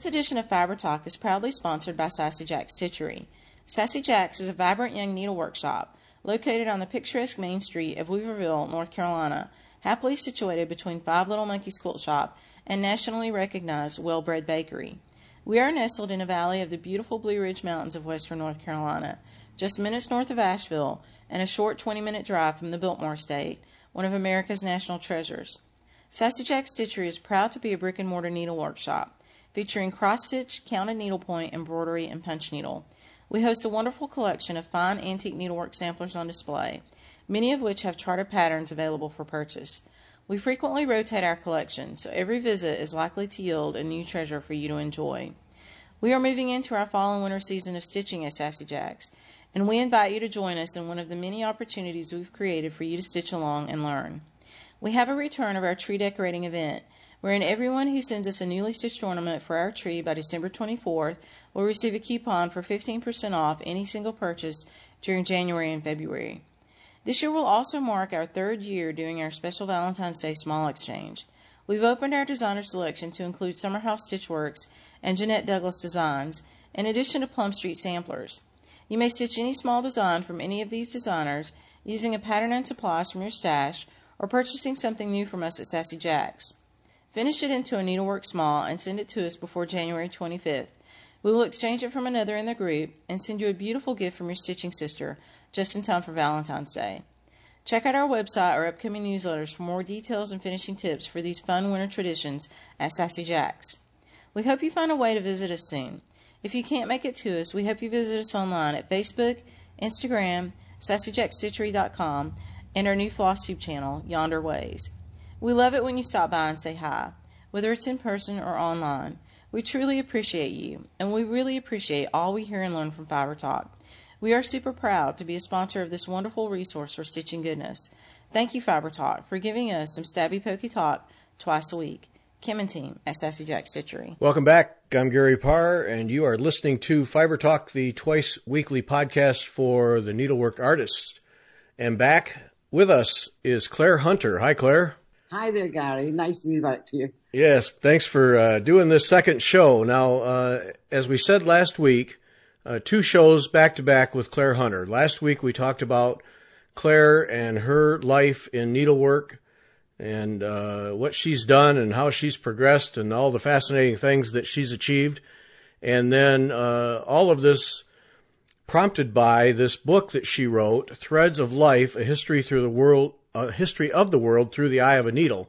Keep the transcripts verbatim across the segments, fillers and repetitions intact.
This edition of Fiber Talk is proudly sponsored by Sassy Jack's Stitchery. Sassy Jack's is a vibrant young needlework shop located on the picturesque main street of Weaverville, North Carolina, happily situated between Five Little Monkeys Quilt Shop and nationally recognized Well-Bred Bakery. We are nestled in a valley of the beautiful Blue Ridge Mountains of western North Carolina, just minutes north of Asheville and a short twenty-minute drive from the Biltmore Estate, one of America's national treasures. Sassy Jack's Stitchery is proud to be a brick-and-mortar needlework shop, featuring cross-stitch, counted needlepoint, embroidery, and punch needle. We host a wonderful collection of fine antique needlework samplers on display, many of which have charted patterns available for purchase. We frequently rotate our collection, so every visit is likely to yield a new treasure for you to enjoy. We are moving into our fall and winter season of stitching at Sassy Jack's, and we invite you to join us in one of the many opportunities we've created for you to stitch along and learn. We have a return of our tree decorating event, wherein everyone who sends us a newly stitched ornament for our tree by December twenty-fourth will receive a coupon for fifteen percent off any single purchase during January and February. This year will also mark our third year doing our special Valentine's Day small exchange. We've opened our designer selection to include Summerhouse Stitchworks and Jeanette Douglas Designs, in addition to Plum Street Samplers. You may stitch any small design from any of these designers using a pattern and supplies from your stash or purchasing something new from us at Sassy Jack's. Finish it into a needlework small and send it to us before January twenty-fifth. We will exchange it from another in the group and send you a beautiful gift from your stitching sister just in time for Valentine's Day. Check out our website or upcoming newsletters for more details and finishing tips for these fun winter traditions at Sassy Jack's. We hope you find a way to visit us soon. If you can't make it to us, we hope you visit us online at Facebook, Instagram, sassy jack stitchery dot com, and our new FlossTube channel, Yonder Ways. We love it when you stop by and say hi, whether it's in person or online. We truly appreciate you, and we really appreciate all we hear and learn from Fiber Talk. We are super proud to be a sponsor of this wonderful resource for stitching goodness. Thank you, Fiber Talk, for giving us some stabby pokey talk twice a week. Kim and team at Sassy Jack Stitchery. Welcome back. I'm Gary Parr, and you are listening to Fiber Talk, the twice weekly podcast for the needlework artists. And back with us is Claire Hunter. Hi, Claire. Hi there, Gary. Nice to be back to you. Yes, thanks for uh, doing this second show. Now, uh, as we said last week, uh, two shows back-to-back with Claire Hunter. Last week we talked about Claire and her life in needlework and uh, what she's done and how she's progressed and all the fascinating things that she's achieved. And then uh, all of this prompted by this book that she wrote, Threads of Life, A History Through the World, A History of the World Through the Eye of a Needle.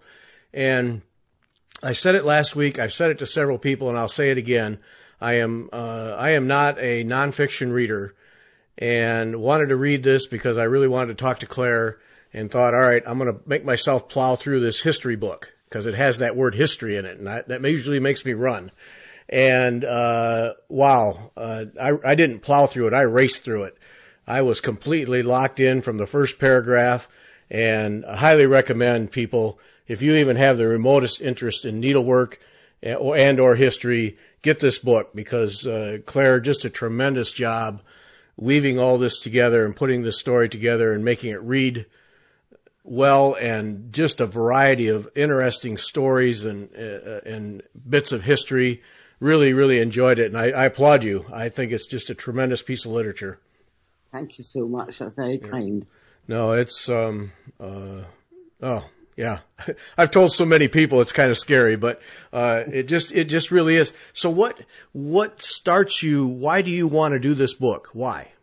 And I said it last week. I've said it to several people, and I'll say it again. I am uh, I am not a nonfiction reader, and wanted to read this because I really wanted to talk to Claire, and thought, all right, I'm going to make myself plow through this history book because it has that word history in it, and that, that usually makes me run. And uh, wow, uh, I, I didn't plow through it. I raced through it. I was completely locked in from the first paragraph, and I highly recommend people, if you even have the remotest interest in needlework and or, and or history, get this book because uh, Claire just a tremendous job weaving all this together and putting this story together and making it read well, and just a variety of interesting stories and uh, and bits of history. Really, really enjoyed it, and I, I applaud you. I think it's just a tremendous piece of literature. Thank you so much. That's very yeah. kind. No, it's um uh oh yeah. I've told so many people it's kind of scary, but uh it just it just really is. So what what starts you? Why do you want to do this book? Why?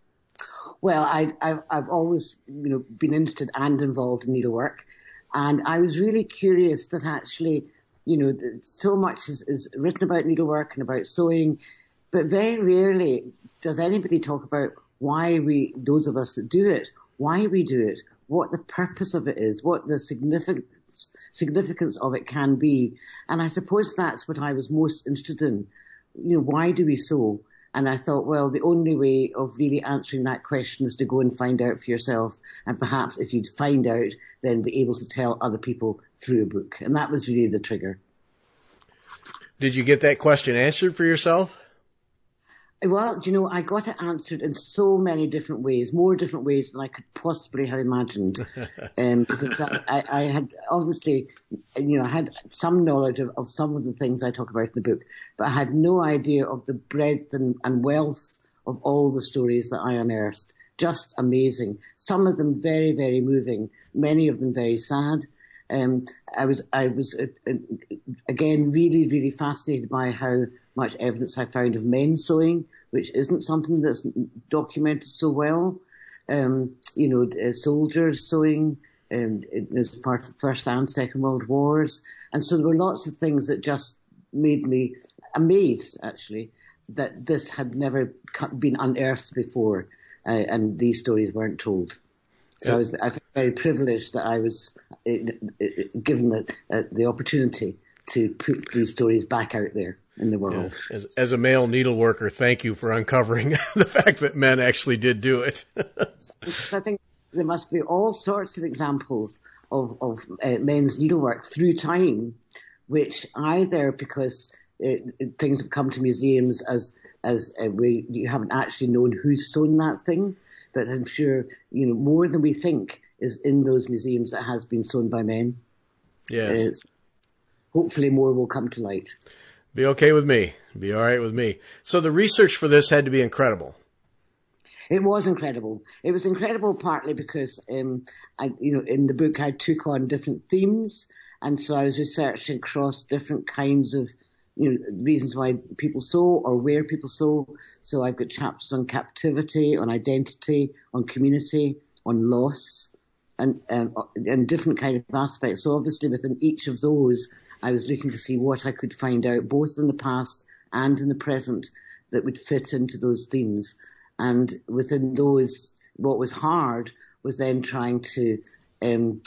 Well, I, I've I've always you know been interested and involved in needlework, and I was really curious that actually you know so much is, is written about needlework and about sewing, but very rarely does anybody talk about why we, those of us that do it, why we do it, what the purpose of it is, what the significance significance of it can be. And I suppose that's what I was most interested in. You know, why do we sew? And I thought, well, the only way of really answering that question is to go and find out for yourself. And perhaps if you'd find out, then be able to tell other people through a book. And that was really the trigger. Did you get that question answered for yourself? Well, do you know, I got it answered in so many different ways, more different ways than I could possibly have imagined. um, because I, I, I had obviously, you know, I had some knowledge of, of some of the things I talk about in the book, but I had no idea of the breadth and, and wealth of all the stories that I unearthed. Just amazing. Some of them very, very moving. Many of them very sad. Um, I was, I was uh, uh, again really, really fascinated by how much evidence I found of men sewing, which isn't something that's documented so well. Um, you know, uh, soldiers sewing um, as part of the First and Second World Wars, and so there were lots of things that just made me amazed, actually, that this had never been unearthed before, uh, and these stories weren't told. So I, was, I felt very privileged that I was uh, given the, uh, the opportunity to put these stories back out there in the world. Yeah. As, as a male needleworker, thank you for uncovering the fact that men actually did do it. I think there must be all sorts of examples of, of uh, men's needlework through time, which either because uh, things have come to museums as as uh, we you haven't actually known who's sewn that thing, but I'm sure you know more than we think is in those museums that has been sewn by men. Yes. Uh, hopefully, more will come to light. Be okay with me. Be all right with me. So the research for this had to be incredible. It was incredible. It was incredible partly because, um, I, you know, in the book I took on different themes, and so I was researching across different kinds of, you know, reasons why people sew or where people sew. So I've got chapters on captivity, on identity, on community, on loss, and um, and different kind of aspects. So obviously within each of those, I was looking to see what I could find out, both in the past and in the present, that would fit into those themes. And within those, what was hard was then trying to um,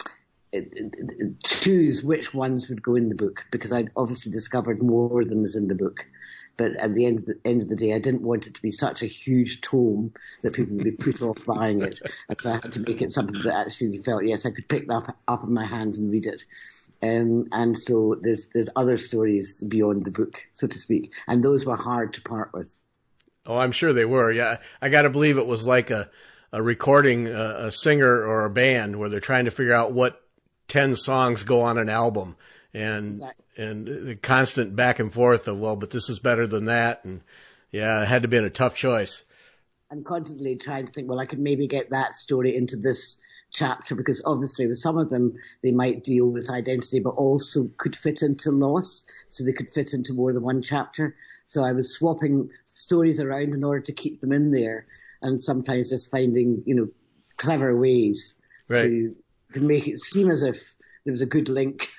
choose which ones would go in the book, because I'd obviously discovered more than is in the book. But at the end of the, end of the day, I didn't want it to be such a huge tome that people would be put off buying it. And so I had to make it something that actually felt, yes, I could pick that up, up in my hands and read it. Um, and so there's there's other stories beyond the book, so to speak. And those were hard to part with. Oh, I'm sure they were. Yeah, I got to believe it was like a, a recording a, a singer or a band where they're trying to figure out what ten songs go on an album, and exactly. and the constant back and forth of, well, but this is better than that, and yeah, it had to be a tough choice. And constantly trying to think, well, I could maybe get that story into this chapter, because obviously with some of them they might deal with identity, but also could fit into loss, so they could fit into more than one chapter. So I was swapping stories around in order to keep them in there, and sometimes just finding, you know, clever ways right. to to make it seem as if there was a good link,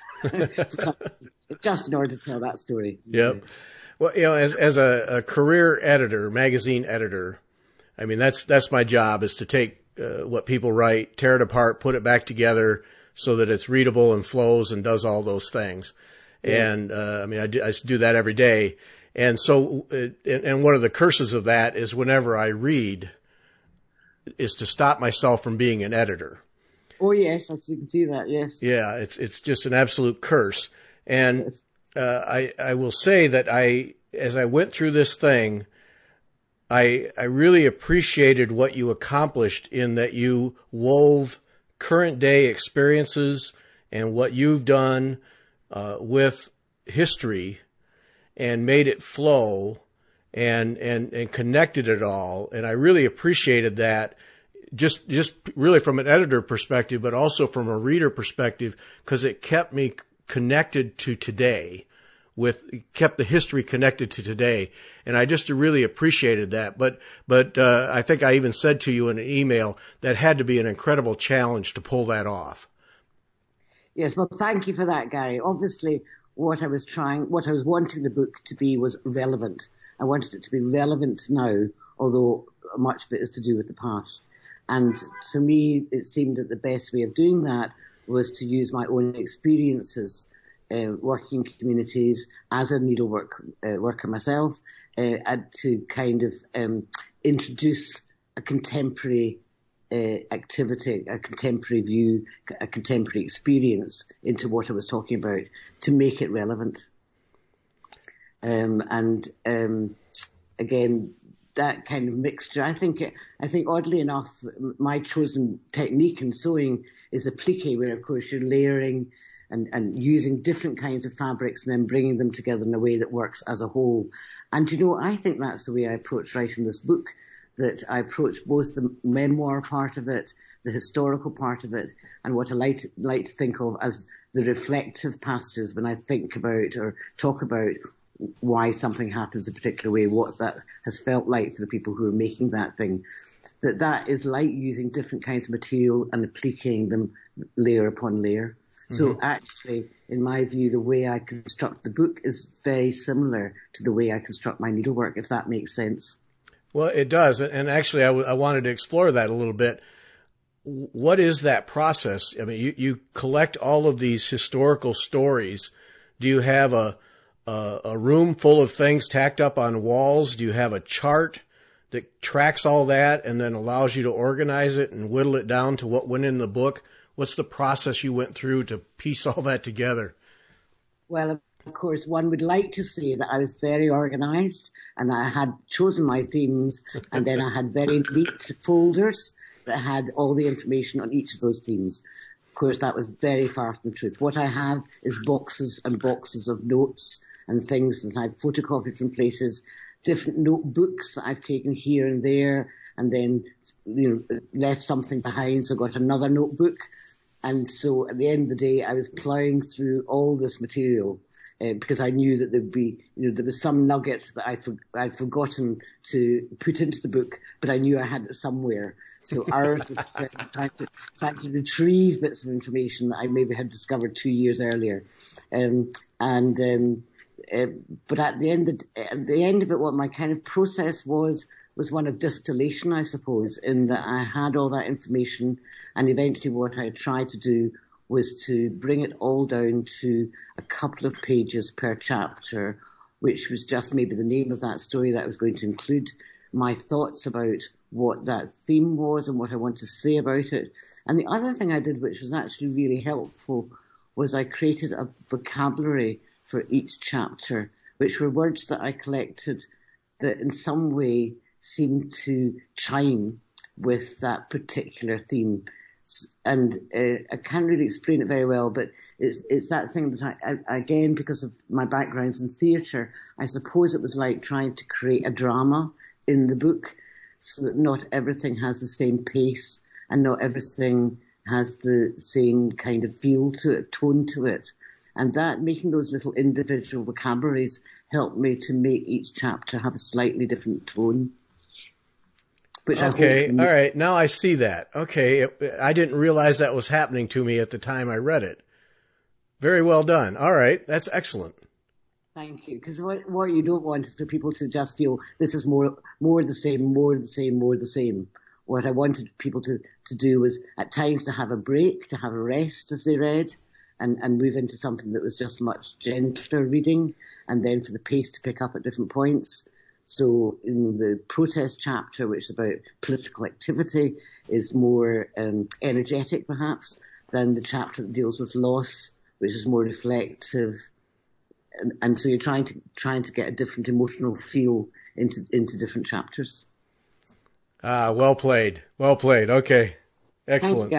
just in order to tell that story. Yep. Well, you know, as as a, a career editor, magazine editor, I mean, that's that's my job, is to take uh, what people write, tear it apart, put it back together so that it's readable and flows and does all those things. Yeah. And uh, I mean, I do, I do that every day. And so, uh, and one of the curses of that is whenever I read, is to stop myself from being an editor. Oh yes, I can see that. Yes. Yeah, it's it's just an absolute curse. And yes. uh, I I will say that I, as I went through this thing, I I really appreciated what you accomplished in that you wove current day experiences and what you've done uh, with history, and made it flow and, and, and connected it all. And I really appreciated that, just, just really from an editor perspective, but also from a reader perspective, because it kept me connected to today, with, kept the history connected to today. And I just really appreciated that. But, but, uh, I think I even said to you in an email that had to be an incredible challenge to pull that off. Yes. Well, thank you for that, Gary. Obviously, what I was trying, what I was wanting the book to be was relevant. I wanted it to be relevant now, although much of it is to do with the past. And for me, it seemed that the best way of doing that was to use my own experiences, uh, working in communities as a needlework uh, worker myself, uh, and to kind of um, introduce a contemporary Uh, activity, a contemporary view, a contemporary experience into what I was talking about, to make it relevant. Um, and um, again, that kind of mixture. I think, it, I think oddly enough, my chosen technique in sewing is applique, where of course you're layering and, and using different kinds of fabrics and then bringing them together in a way that works as a whole. And you know, I think that's the way I approach writing this book, that I approach both the memoir part of it, the historical part of it, and what I like to, like to think of as the reflective passages when I think about or talk about why something happens a particular way, what that has felt like for the people who are making that thing. That that is like using different kinds of material and appliquing them layer upon layer. Mm-hmm. So actually, in my view, the way I construct the book is very similar to the way I construct my needlework, if that makes sense. Well, it does. And actually, I, w- I wanted to explore that a little bit. What is that process? I mean, you, you collect all of these historical stories. Do you have a, a a room full of things tacked up on walls? Do you have a chart that tracks all that and then allows you to organize it and whittle it down to what went in the book? What's the process you went through to piece all that together? Well, of course, one would like to say that I was very organized and I had chosen my themes, and then I had very neat folders that had all the information on each of those themes. Of course, that was very far from the truth. What I have is boxes and boxes of notes and things that I've photocopied from places, different notebooks that I've taken here and there, and then, you know, left something behind, so I got another notebook. And so at the end of the day, I was plowing through all this material uh, because I knew that there'd be, you know, there was some nugget that I'd, for, I'd forgotten to put into the book, but I knew I had it somewhere. So hours was trying to, trying to retrieve bits of information that I maybe had discovered two years earlier. Um, and, um, uh, but at the end of, at the end of it, what my kind of process was, was one of distillation, I suppose, in that I had all that information, and eventually what I tried to do was to bring it all down to a couple of pages per chapter, which was just maybe the name of that story that I was going to include, my thoughts about what that theme was and what I want to say about it. And the other thing I did, which was actually really helpful, was I created a vocabulary for each chapter, which were words that I collected that in some way seemed to chime with that particular theme. And uh, I can't really explain it very well, but it's it's that thing that I, I, again, because of my backgrounds in theatre, I suppose it was like trying to create a drama in the book so that not everything has the same pace and not everything has the same kind of feel to it, tone to it. And that, making those little individual vocabularies helped me to make each chapter have a slightly different tone. Which okay, I all right. Now I see that. Okay, I didn't realize that was happening to me at the time I read it. Very well done. All right, that's excellent. Thank you. Because what, what you don't want is for people to just feel this is more more the same, more the same, more the same. What I wanted people to, to do was at times to have a break, to have a rest as they read, and, and move into something that was just much gentler reading, and then for the pace to pick up at different points. So in the protest chapter, which is about political activity, is more um, energetic perhaps than the chapter that deals with loss, which is more reflective. And, and so you're trying to trying to get a different emotional feel into into different chapters. Ah, well played. Well played. Okay. Excellent.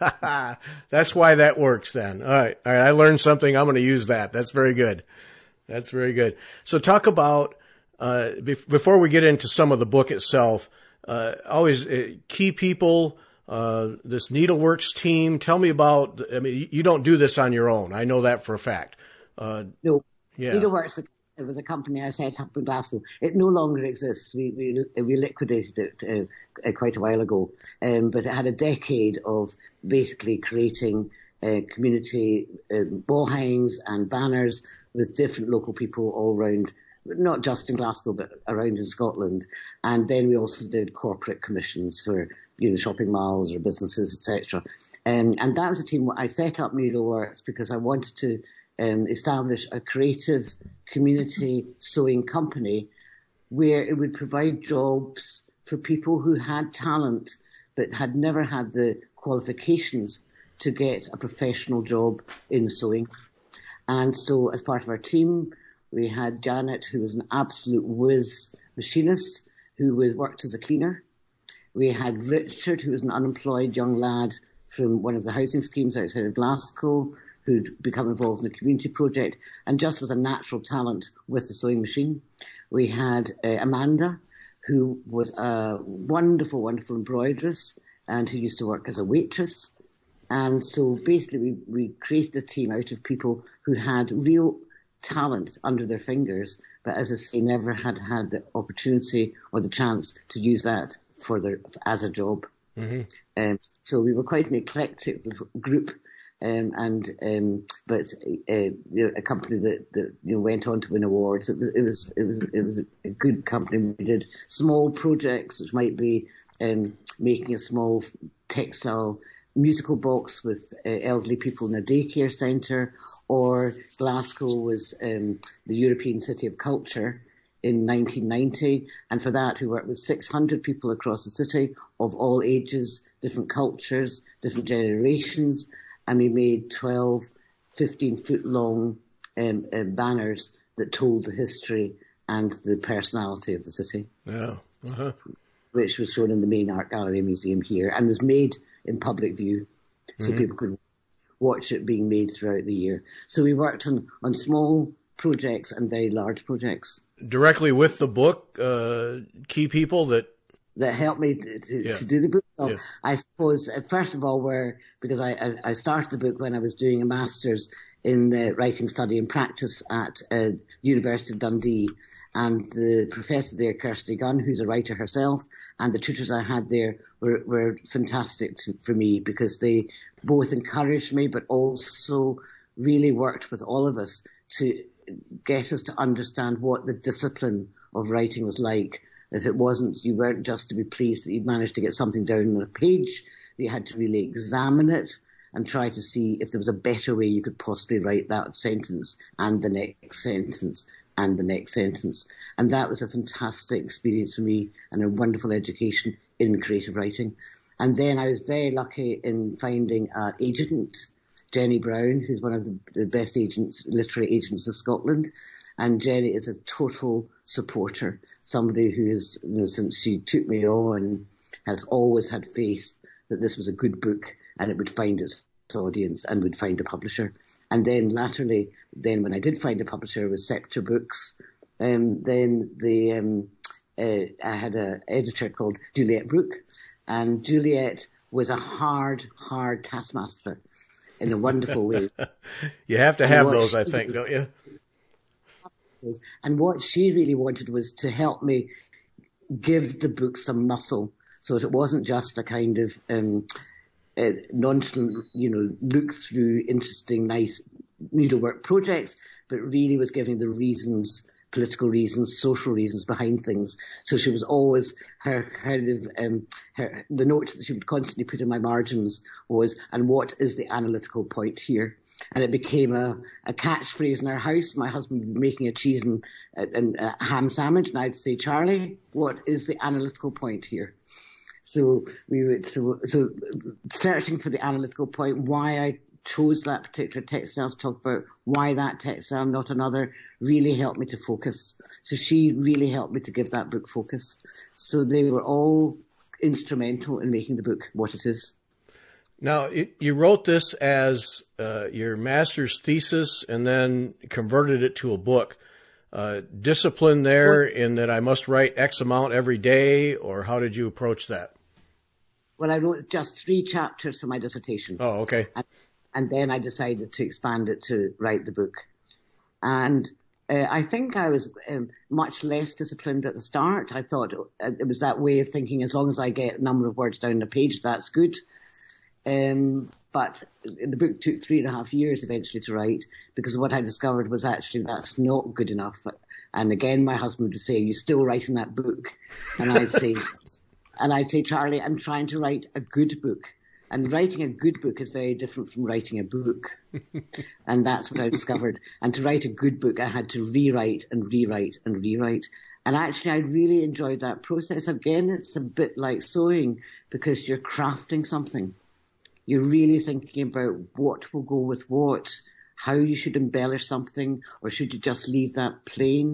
That's why that works then. All right. All right. I learned something. I'm going to use that. That's very good. That's very good. So talk about, uh, be- before we get into some of the book itself, uh, always uh, key people, uh, this Needleworks team. Tell me about, I mean, you don't do this on your own. I know that for a fact. Uh, no. Yeah. Needleworks, it was a company I set up in Glasgow. It no longer exists. We we, we liquidated it uh, quite a while ago. Um, but it had a decade of basically creating uh, community uh, wall hangings and banners with different local people all around, not just in Glasgow, but around in Scotland. And then we also did corporate commissions for, you know, shopping malls or businesses, et cetera. Um, and that was a team. I set up Needleworks because I wanted to Um, establish a creative community sewing company where it would provide jobs for people who had talent but had never had the qualifications to get a professional job in sewing. And so as part of our team, we had Janet, who was an absolute whiz machinist, who was worked as a cleaner. We had Richard, who was an unemployed young lad from one of the housing schemes outside of Glasgow, who'd become involved in the community project and just was a natural talent with the sewing machine. We had uh, Amanda, who was a wonderful, wonderful embroideress and who used to work as a waitress. And so basically we, we created a team out of people who had real talent under their fingers, but as I say, never had had the opportunity or the chance to use that for their, as a job. Mm-hmm. Um, so we were quite an eclectic group, um, and um, but uh, you know, a company that, that you know went on to win awards. It was it was it was it was a good company. We did small projects, which might be um, making a small textile musical box with uh, elderly people in a daycare centre, or Glasgow was um, the European City of Culture in nineteen ninety, and for that we worked with six hundred people across the city of all ages, different cultures, different generations, and we made twelve fifteen foot long um, uh, banners that told the history and the personality of the city. Yeah. Uh-huh. Which was shown in the main art gallery museum here and was made in public view, so mm-hmm. people could watch it being made throughout the year. So we worked on, on small projects and very large projects. Directly with the book, uh, key people that... That helped me to, to, yeah. to do the book. Well, yeah. I suppose, first of all, were because I, I, I started the book when I was doing a master's in uh, writing, study and practice at uh, University of Dundee. And the professor there, Kirsty Gunn, who's a writer herself, and the tutors I had there were, were fantastic to, for me because they both encouraged me but also really worked with all of us to get us to understand what the discipline of writing was like. That it wasn't, you weren't just to be pleased that you'd managed to get something down on a page, that you had to really examine it and try to see if there was a better way you could possibly write that sentence and the next sentence and the next sentence. And that was a fantastic experience for me and a wonderful education in creative writing. And then I was very lucky in finding an agent, Jenny Brown, who's one of the, the best agents, literary agents of Scotland. And Jenny is a total supporter, somebody who has, you know, since she took me on, has always had faith that this was a good book and it would find its audience and would find a publisher. And then latterly, then when I did find a publisher with Sceptre Books, um, then the um, uh, I had an editor called Juliet Brooke, and Juliet was a hard, hard taskmaster in a wonderful way. You have to have those, I think, don't you? And what she really wanted was to help me give the book some muscle, so that it wasn't just a kind of um, uh, nonchalant, you know, look through interesting, nice needlework projects, but really was giving the reasons, political reasons, social reasons behind things. So she was always, her kind of, um, her, the note that she would constantly put in my margins was, and what is the analytical point here? And it became a, a catchphrase in our house. My husband would be making a cheese and, and a ham sandwich, and I'd say, Charlie, what is the analytical point here? So we would, so, so searching for the analytical point, why I chose that particular textile to talk about, why that textile, not another, really helped me to focus. So she really helped me to give that book focus. So they were all instrumental in making the book what it is. Now, it, you wrote this as uh, your master's thesis and then converted it to a book. Uh, discipline there well, in that I must write X amount every day, or how did you approach that? Well, I wrote just three chapters for my dissertation. Oh, okay. And, and then I decided to expand it to write the book. And uh, I think I was um, much less disciplined at the start. I thought it was that way of thinking, as long as I get a number of words down the page, that's good. Um, but the book took three and a half years eventually to write, because what I discovered was actually that's not good enough. And again, my husband would say, "You're still writing that book?" And I'd say, and I'd say, "Charlie, I'm trying to write a good book." And writing a good book is very different from writing a book. And that's what I discovered. And to write a good book, I had to rewrite and rewrite and rewrite. And actually, I really enjoyed that process. Again, it's a bit like sewing, because you're crafting something. You're really thinking about what will go with what, how you should embellish something, or should you just leave that plain?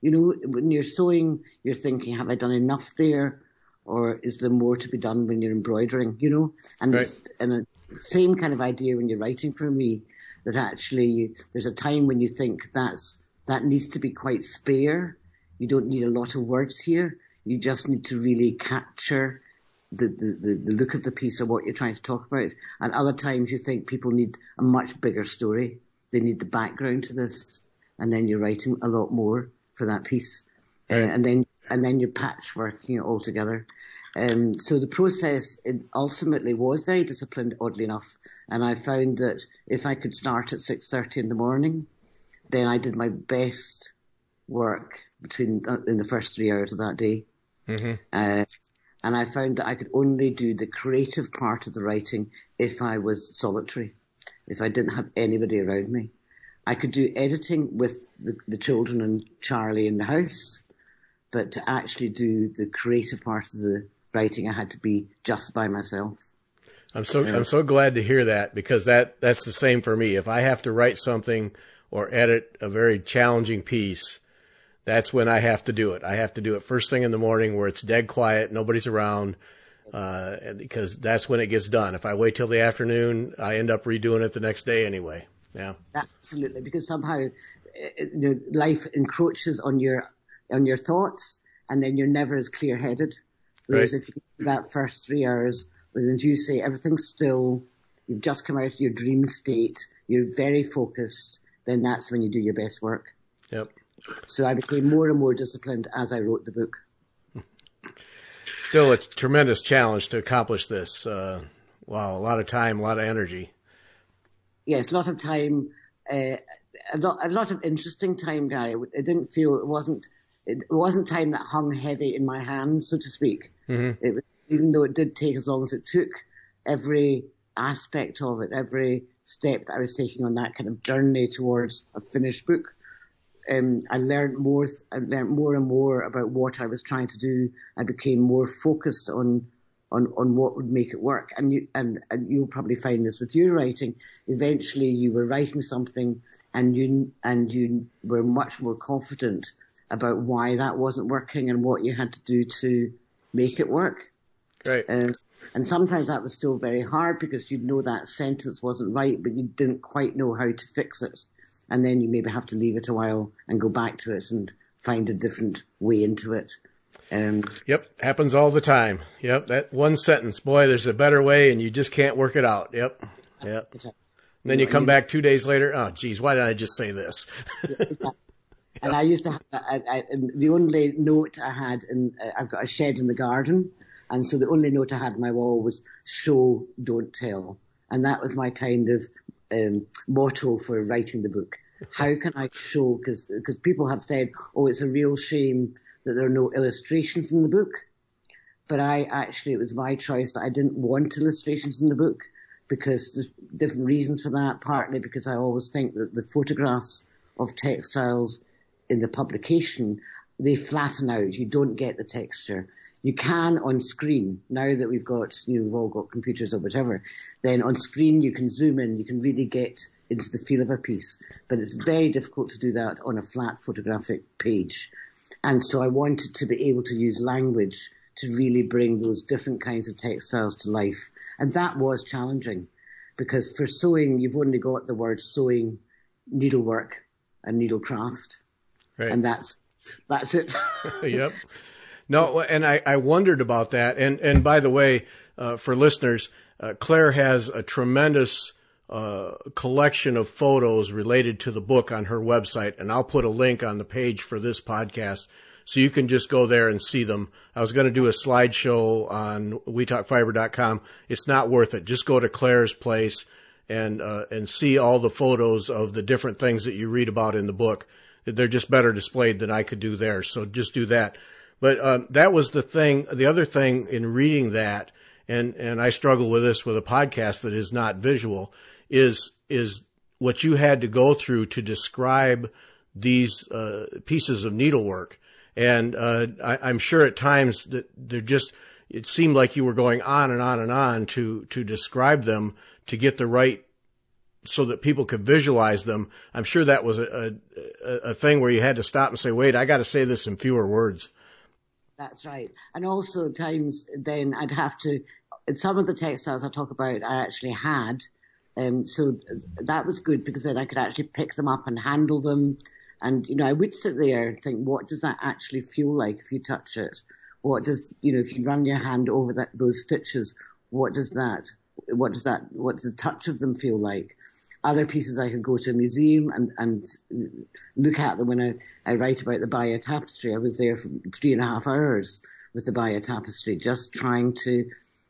You know, when you're sewing, you're thinking, have I done enough there? Or is there more to be done when you're embroidering, you know? And right. it's and the same kind of idea when you're writing for me, that actually you, there's a time when you think that's that needs to be quite spare. You don't need a lot of words here. You just need to really capture the, the, the, the look of the piece or what you're trying to talk about. And other times you think people need a much bigger story. They need the background to this. And then you're writing a lot more for that piece. Right. Uh, and then and then you're patchworking it all together. Um, so the process it ultimately was very disciplined, oddly enough. And I found that if I could start at six thirty in the morning, then I did my best work between uh, in the first three hours of that day. Mm-hmm. Uh, and I found that I could only do the creative part of the writing if I was solitary, if I didn't have anybody around me. I could do editing with the, the children and Charlie in the house, but to actually do the creative part of the writing, I had to be just by myself. I'm so yeah. I'm so glad to hear that, because that, that's the same for me. If I have to write something or edit a very challenging piece, that's when I have to do it. I have to do it first thing in the morning where it's dead quiet, nobody's around, uh, because that's when it gets done. If I wait till the afternoon, I end up redoing it the next day anyway. Yeah, absolutely, because somehow you know, life encroaches on your on your thoughts, and then you're never as clear-headed. Whereas right. if you do that first three hours, when you say everything's still, you've just come out of your dream state, you're very focused, then that's when you do your best work. Yep. So I became more and more disciplined as I wrote the book. Still a tremendous challenge to accomplish this. Uh, wow, a lot of time, a lot of energy. Yes, a lot of time, uh, a lot, a lot of interesting time, Gary. It didn't feel, it wasn't, it wasn't time that hung heavy in my hands, so to speak. Mm-hmm. It was, even though it did take as long as it took, every aspect of it, every step that I was taking on that kind of journey towards a finished book, um, I learned more, I learned more and more about what I was trying to do. I became more focused on On, on what would make it work. And, you, and, and you'll probably find this with your writing. Eventually you were writing something and you, and you were much more confident about why that wasn't working and what you had to do to make it work. Right. Um, and sometimes that was still very hard because you'd know that sentence wasn't right, but you didn't quite know how to fix it. And then you maybe have to leave it a while and go back to it and find a different way into it. Um, yep, happens all the time. Yep, that one sentence, boy, there's a better way, and you just can't work it out. Yep, yep. And then you come back two days later, oh, geez, why did I just say this? And I used to have, I, I, the only note I had, in, uh, I've got a shed in the garden, and so the only note I had on my wall was show, don't tell. And that was my kind of um, motto for writing the book. How can I show, because because people have said, oh, it's a real shame that there are no illustrations in the book. But I actually, it was my choice that I didn't want illustrations in the book because there's different reasons for that, partly because I always think that the photographs of textiles in the publication, they flatten out. You don't get the texture. You can on screen, now that we've got, you know, we've all got computers or whatever, then on screen you can zoom in, you can really get into the feel of a piece. But it's very difficult to do that on a flat photographic page. And so I wanted to be able to use language to really bring those different kinds of textiles to life. And that was challenging because for sewing, you've only got the words sewing, needlework and needlecraft. Right. And that's, that's it. Yep. No, and I, I wondered about that. And, and by the way, uh, for listeners, uh, Claire has a tremendous uh, collection of photos related to the book on her website, and I'll put a link on the page for this podcast so you can just go there and see them. I was going to do a slideshow on we talk fiber dot com. It's not worth it. Just go to Claire's place and uh, and see all the photos of the different things that you read about in the book. They're just better displayed than I could do there, so just do that. But um, that was the thing. The other thing in reading that, and, and I struggle with this with a podcast that is not visual, is is what you had to go through to describe these uh, pieces of needlework. And uh, I, I'm sure at times that they're just, it seemed like you were going on and on and on to to describe them to get the right so that people could visualize them. I'm sure that was a, a, a thing where you had to stop and say, wait, I got to say this in fewer words. That's right. And also at times then I'd have to, some of the textiles I talk about I actually had. Um, so that was good because then I could actually pick them up and handle them. And, you know, I would sit there and think, what does that actually feel like if you touch it? What does, you know, if you run your hand over that, those stitches, what does that, what does that, what does the touch of them feel like? Other pieces I could go to a museum and, and look at them. When I, I write about the Bayeux Tapestry, I was there for three and a half hours with the Bayeux Tapestry, just trying to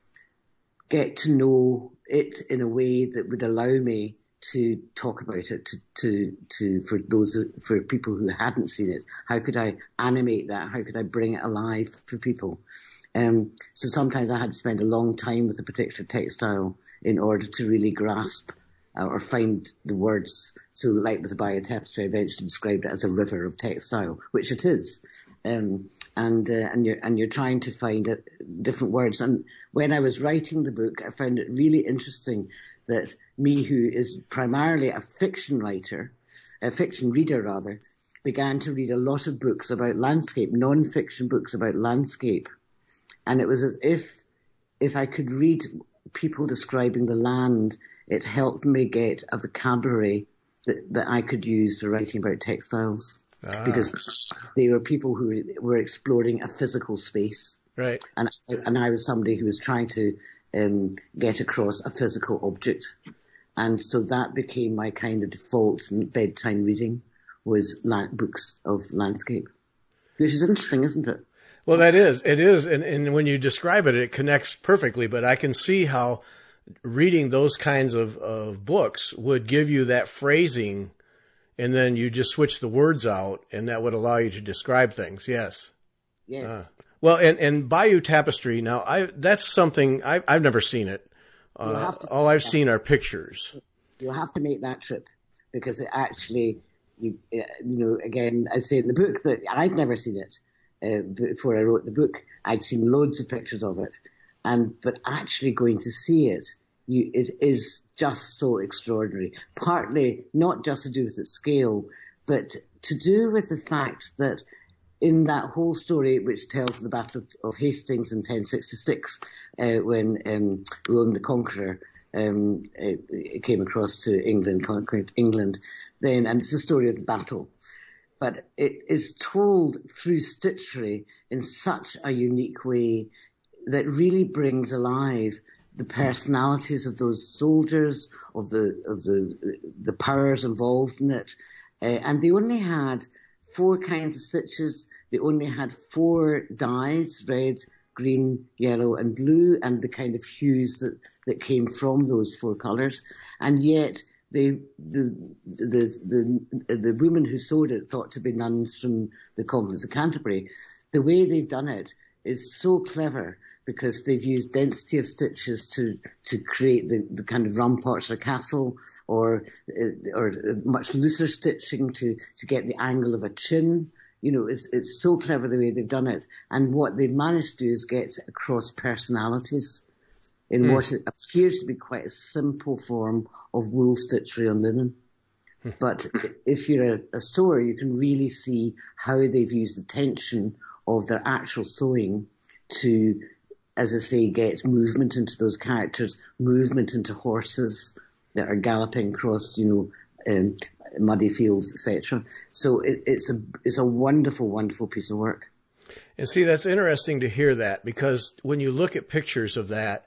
get to know it in a way that would allow me to talk about it to, to, to, for those, who, for people who hadn't seen it. How could I animate that? How could I bring it alive for people? Um, so sometimes I had to spend a long time with a particular textile in order to really grasp uh, or find the words. So like with the Bayeux Tapestry, I eventually described it as a river of textile, which it is. Um, and, uh, and you're, and you're trying to find uh, different words. And when I was writing the book, I found it really interesting that me, who is primarily a fiction writer, a fiction reader rather, began to read a lot of books about landscape, non-fiction books about landscape. And it was as if, if I could read people describing the land, it helped me get a vocabulary that, that I could use for writing about textiles. Ah. Because they were people who were exploring a physical space. Right. And, and I was somebody who was trying to um, get across a physical object. And so that became my kind of default bedtime reading, was land, books of landscape. Which is interesting, isn't it? Well, that is. It is. And, and when you describe it, it connects perfectly. But I can see how reading those kinds of, of books would give you that phrasing, and then you just switch the words out, and that would allow you to describe things. Yes. Yes. Uh, well, and, and Bayeux Tapestry, now, I that's something, I, I've never seen it. Uh, all I've seen are pictures. You'll have to make that trip, because it actually, you, you know, again, I say in the book that I'd never seen it. Uh, before I wrote the book, I'd seen loads of pictures of it, and but actually going to see it, you, it is just so extraordinary. Partly not just to do with its scale, but to do with the fact that in that whole story, which tells the Battle of Hastings in ten sixty-six, uh, when um, William the Conqueror um, it, it came across to England, conquered England, then, and it's the story of the battle. But it is told through stitchery in such a unique way that really brings alive the personalities of those soldiers, of the of the the powers involved in it. Uh, and they only had four kinds of stitches. They only had four dyes: red, green, yellow, and blue, and the kind of hues that, that came from those four colours. And yet The, the the the the women who sewed it thought to be nuns from the convents of Canterbury. The way they've done it is so clever, because they've used density of stitches to to create the, the kind of ramparts or castle, or or much looser stitching to to get the angle of a chin. You know, it's it's so clever the way they've done it, and what they've managed to do is get across personalities in mm. what appears to be quite a simple form of wool stitchery on linen. Mm. But if you're a, a sewer, you can really see how they've used the tension of their actual sewing to, as I say, get movement into those characters, movement into horses that are galloping across, you know, um, muddy fields, et cetera. So it, it's a it's a wonderful, wonderful piece of work. And see, that's interesting to hear that, because when you look at pictures of that,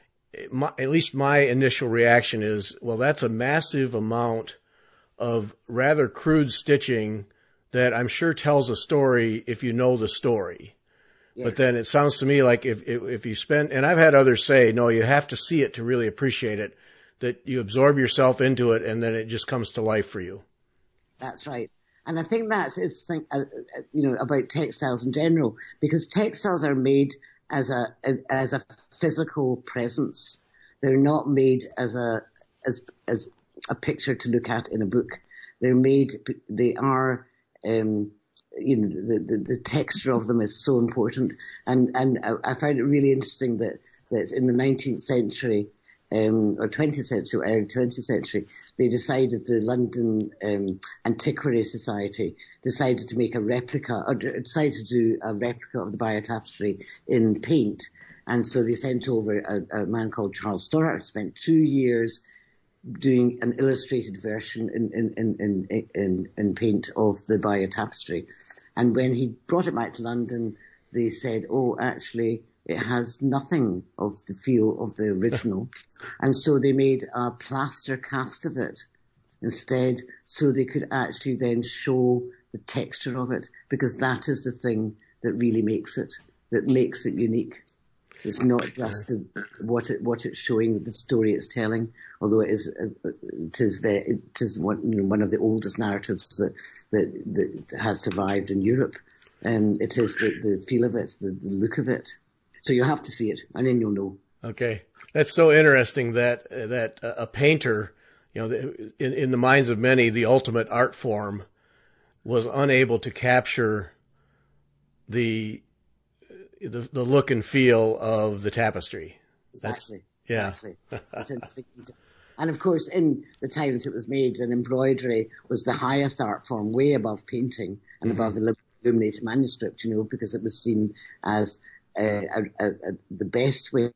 My, at least my initial reaction is, well, that's a massive amount of rather crude stitching that I'm sure tells a story if you know the story. Yes. But then it sounds to me like if, if if you spend, and I've had others say, no, you have to see it to really appreciate it, that you absorb yourself into it and then it just comes to life for you. That's right. And I think that's, it's, uh, you know, about textiles in general, because textiles are made as a as a physical presence. They're not made as a as as a picture to look at in a book. They're made. They are. Um, you know, the, the the texture of them is so important. And and I, I find it really interesting that that in the nineteenth century, um, or twentieth century, or early twentieth century, they decided, the London um, Antiquary Society decided to make a replica, or decided to do a replica of the Bayeux Tapestry in paint. And so they sent over a, a man called Charles Stoddart, spent two years doing an illustrated version in, in, in, in, in, in paint of the Bayeux Tapestry. And when he brought it back to London, they said, oh, actually, it has nothing of the feel of the original. And so they made a plaster cast of it instead, so they could actually then show the texture of it, because that is the thing that really makes it, that makes it unique. It's not just the, what it what it's showing, the story it's telling, although it is it is very, it is one, you know, one of the oldest narratives that that, that has survived in Europe. Um, it is the, the feel of it, the, the look of it. So you have to see it, and then you'll know. Okay, that's so interesting that that a painter, you know, in in the minds of many, the ultimate art form, was unable to capture the the, the look and feel of the tapestry. Exactly. That's, yeah. Exactly. That's interesting. And of course, in the time that it was made, then embroidery was the highest art form, way above painting and mm-hmm. above the illuminated manuscript, you know, because it was seen as uh, a, a, a, the best way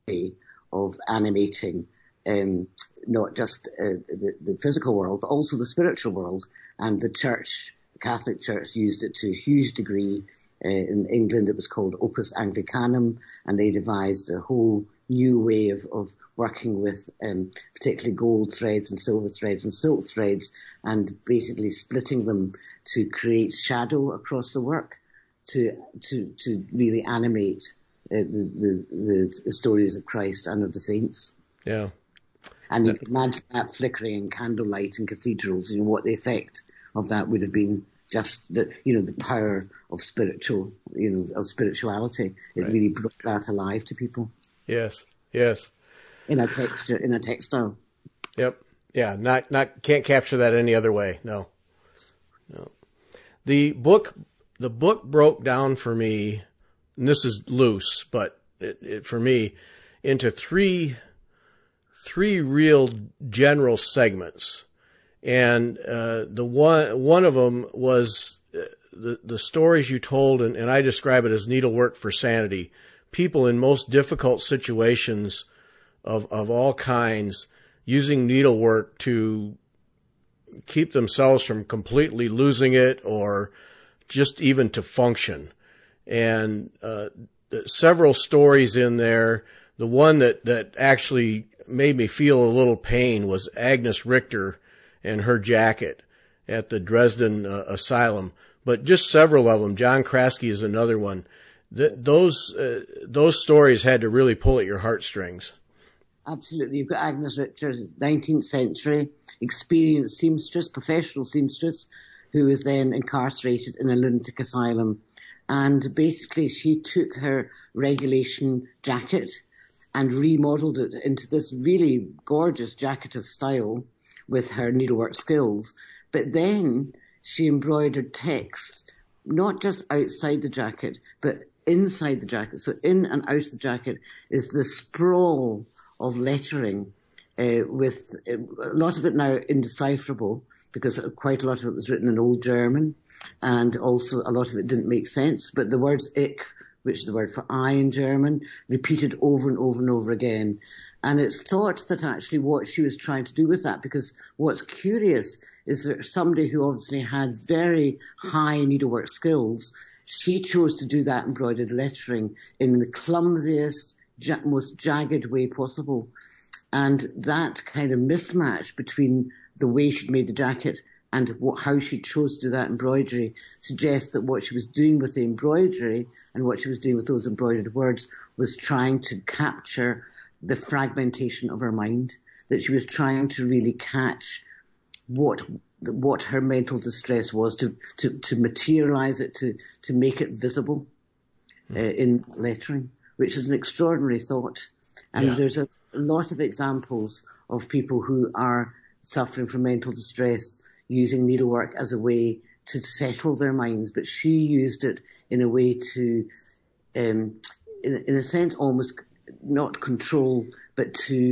of animating um, not just uh, the, the physical world, but also the spiritual world. And the church, the Catholic Church, used it to a huge degree. Uh, in England, it was called Opus Anglicanum, and they devised a whole new way of, of working with um, particularly gold threads and silver threads and silk threads, and basically splitting them to create shadow across the work, to to to really animate uh, the, the the stories of Christ and of the saints. Yeah, and you yeah. can imagine that flickering in candlelight in cathedrals. You know what the effect of that would have been. Just the, you know, the power of spiritual, you know, of spirituality. It right. really brought that alive to people. Yes, yes. In a texture, in a textile. Yep. Yeah. Not, not, can't capture that any other way. No. No. The book, the book broke down for me, and this is loose, but it, it, for me, into three, three real general segments. And uh, the one one of them was the the stories you told, and, and I describe it as needlework for sanity. People in most difficult situations of of all kinds using needlework to keep themselves from completely losing it, or just even to function. And uh, several stories in there. The one that that actually made me feel a little pain was Agnes Richter and her jacket at the Dresden uh, Asylum, but just several of them. John Kraske is another one. Th- those uh, those stories had to really pull at your heartstrings. Absolutely. You've got Agnes Richter, nineteenth century, experienced seamstress, professional seamstress, who was then incarcerated in a lunatic asylum. And basically she took her regulation jacket and remodeled it into this really gorgeous jacket of style with her needlework skills. But then she embroidered text, not just outside the jacket, but inside the jacket. So in and out of the jacket is the sprawl of lettering, uh, with uh, a lot of it now indecipherable, because quite a lot of it was written in Old German, and also a lot of it didn't make sense. But the words ich, which is the word for I in German, repeated over and over and over again. And it's thought that actually what she was trying to do with that, because what's curious is that somebody who obviously had very high needlework skills, she chose to do that embroidered lettering in the clumsiest, ja- most jagged way possible. And that kind of mismatch between the way she'd made the jacket and what, how she chose to do that embroidery suggests that what she was doing with the embroidery and what she was doing with those embroidered words was trying to capture the fragmentation of her mind, that she was trying to really catch what what her mental distress was, to to, to materialize it, to, to make it visible uh, in lettering, which is an extraordinary thought. And yeah. there's a lot of examples of people who are suffering from mental distress using needlework as a way to settle their minds, but she used it in a way to, um, in, in a sense, almost not control, but to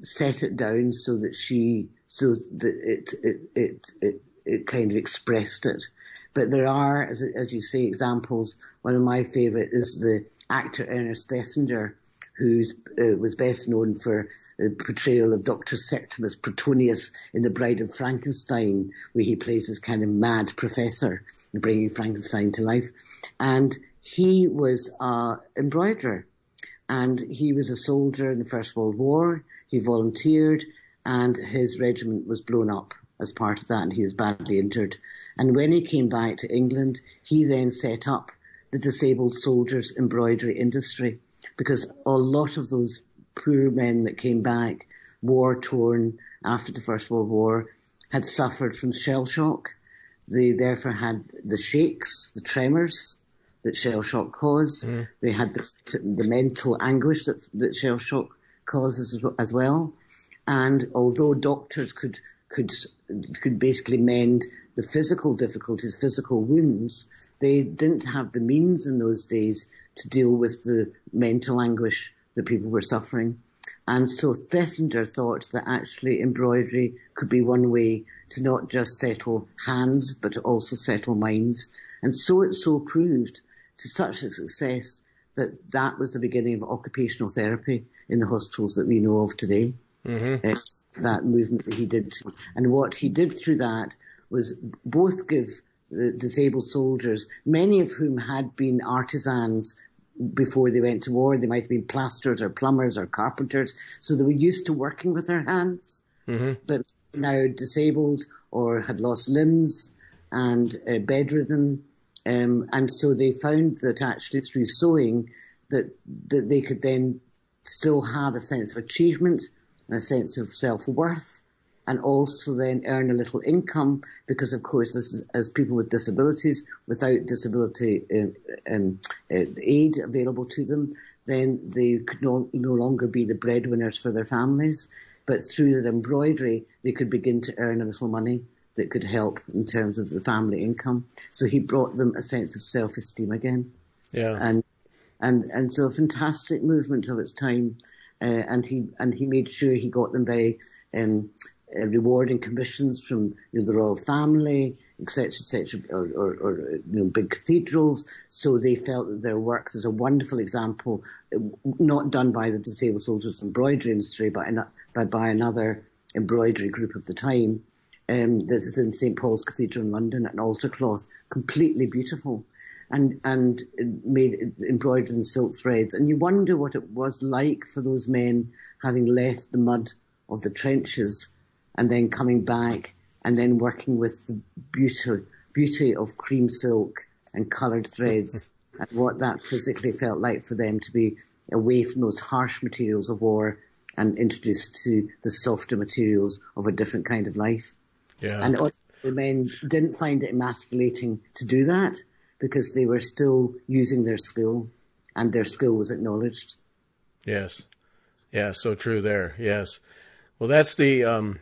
set it down so that she, so that it, it, it, it, it kind of expressed it. But there are, as, as you say, examples. One of my favourite is the actor Ernest Thesiger, who uh, was best known for the portrayal of Doctor Septimus Protonius in The Bride of Frankenstein, where he plays this kind of mad professor bringing Frankenstein to life. And he was an embroiderer, and he was a soldier in the First World War. He volunteered, and his regiment was blown up as part of that, and he was badly injured. And when he came back to England, he then set up the Disabled Soldiers Embroidery Industry, because a lot of those poor men that came back, war-torn after the First World War, had suffered from shell shock. They therefore had the shakes, the tremors that shell shock caused. Mm. They had the, the mental anguish that, that shell shock causes as well. And although doctors could could could basically mend the physical difficulties, physical wounds, they didn't have the means in those days to deal with the mental anguish that people were suffering. And so Thesiger thought that actually embroidery could be one way to not just settle hands, but to also settle minds. And so it so proved to such a success that that was the beginning of occupational therapy in the hospitals that we know of today. Mm-hmm. Uh, that movement that he did. And what he did through that was both give the disabled soldiers, many of whom had been artisans before they went to war. They might have been plasterers or plumbers or carpenters. So they were used to working with their hands, mm-hmm. but now disabled or had lost limbs and uh, bedridden. Um, and so they found that actually through sewing that, that they could then still have a sense of achievement, a sense of self-worth, and also then earn a little income, because of course this is, as people with disabilities, without disability uh, um, uh, aid available to them, then they could no, no longer be the breadwinners for their families. But through their embroidery, they could begin to earn a little money that could help in terms of the family income. So he brought them a sense of self-esteem again. Yeah. And and and so a fantastic movement of its time. Uh, and he and he made sure he got them very um, uh, rewarding commissions from you know, the royal family, et cetera, et cetera, or, or, or you know, big cathedrals. So they felt that their work, there's a wonderful example, uh, not done by the Disabled Soldiers Embroidery Industry, but, in, but by another embroidery group of the time. Um, this is in Saint Paul's Cathedral in London, an altar cloth, completely beautiful. And, and made embroidered in silk threads. And you wonder what it was like for those men having left the mud of the trenches and then coming back and then working with the beauty, beauty of cream silk and coloured threads, and what that physically felt like for them to be away from those harsh materials of war and introduced to the softer materials of a different kind of life. Yeah. And the men didn't find it emasculating to do that, because they were still using their skill, and their skill was acknowledged. Yes. Yeah, so true there. Yes. Well, that's the um,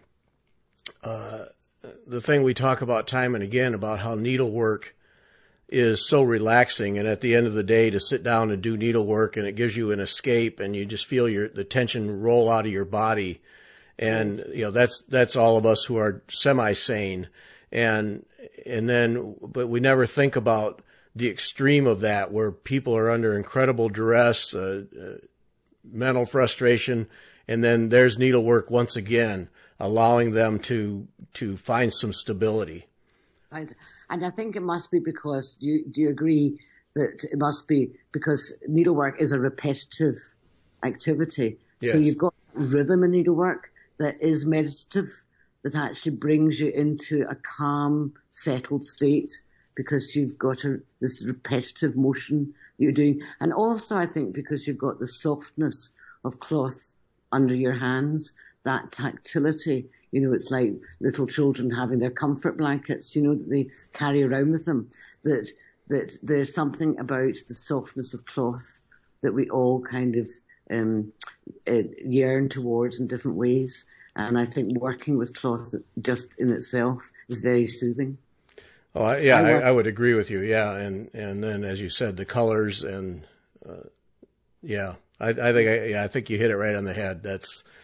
uh, the thing we talk about time and again, about how needlework is so relaxing, and at the end of the day to sit down and do needlework, and it gives you an escape, and you just feel your the tension roll out of your body. And yes. you know, that's that's all of us who are semi-sane. And and then but we never think about the extreme of that, where people are under incredible duress, uh, uh, mental frustration, and then there's needlework once again, allowing them to to find some stability. Right. And I think it must be because, do you, do you agree that it must be because needlework is a repetitive activity? Yes. So you've got rhythm in needlework that is meditative, that actually brings you into a calm, settled state, because you've got a, this repetitive motion that you're doing. And also, I think, because you've got the softness of cloth under your hands, that tactility, you know, it's like little children having their comfort blankets, you know, that they carry around with them, that, that there's something about the softness of cloth that we all kind of um, uh, yearn towards in different ways. And I think working with cloth just in itself is very soothing. Oh, I, yeah, I, I would agree with you. Yeah. And, and then, as you said, the colors and, uh, yeah, I, I think, I, yeah, I think you hit it right on the head. That's,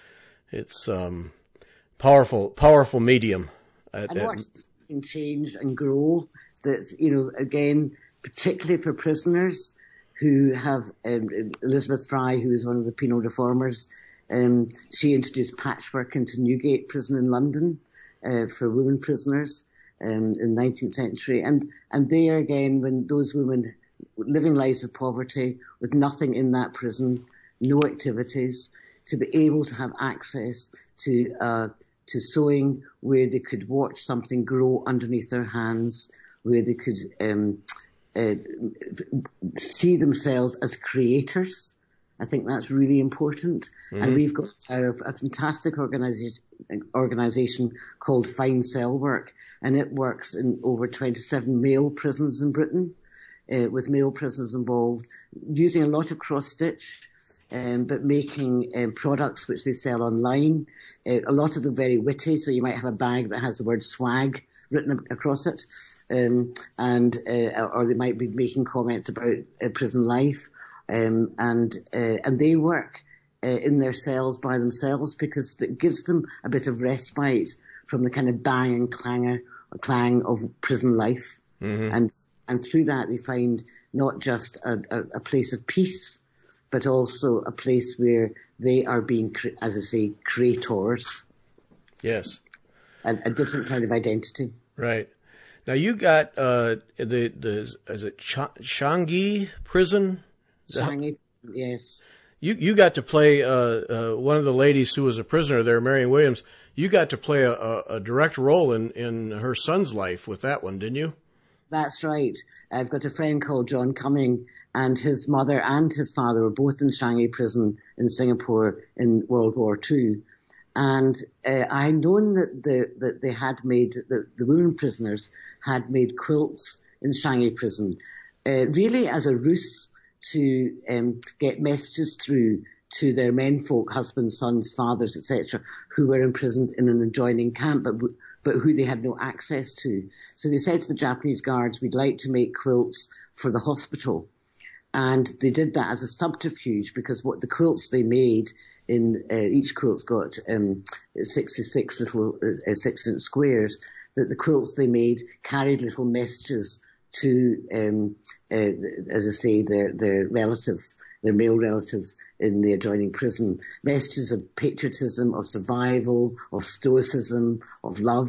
it's um, powerful, powerful medium. At, and at, watch something change and grow. That's, you know, again, particularly for prisoners who have um, Elizabeth Fry, who is one of the penal reformers. Um, she introduced patchwork into Newgate Prison in London uh, for women prisoners um, in the nineteenth century. And, and there again, when those women living lives of poverty with nothing in that prison, no activities, to be able to have access to uh, to sewing where they could watch something grow underneath their hands, where they could um, uh, see themselves as creators. I think that's really important. Mm-hmm. And we've got a, a fantastic organization, organization called Fine Cell Work, and it works in over twenty-seven male prisons in Britain, uh, with male prisoners involved, using a lot of cross-stitch, um, but making um, products which they sell online. Uh, a lot of them very witty, so you might have a bag that has the word swag written across it, um, and uh, or they might be making comments about uh, prison life. Um, and uh, and they work uh, in their cells by themselves because it gives them a bit of respite from the kind of bang and clangor, clang of prison life. Mm-hmm. And and through that they find not just a, a, a place of peace, but also a place where they are being, as I say, creators. Yes. A, a different kind of identity. Right. Now you got uh, the the is it Ch- Changi prison? Changi, yes. You you got to play uh, uh, one of the ladies who was a prisoner there, Marion Williams. You got to play a, a, a direct role in, in her son's life with that one, didn't you? That's right. I've got a friend called John Cumming, and his mother and his father were both in Changi prison in Singapore in World War Two. And uh, I known that the that they had made the, the women prisoners had made quilts in Changi prison, uh, really as a ruse to um, get messages through to their menfolk, husbands, sons, fathers, et cetera, who were imprisoned in an adjoining camp, but but who they had no access to. So they said to the Japanese guards, "We'd like to make quilts for the hospital," and they did that as a subterfuge because what the quilts they made in uh, each quilt's got um, sixty-six little uh, six-inch squares. That the quilts they made carried little messages to, um, uh, as I say, their, their relatives, their male relatives in the adjoining prison. Messages of patriotism, of survival, of stoicism, of love.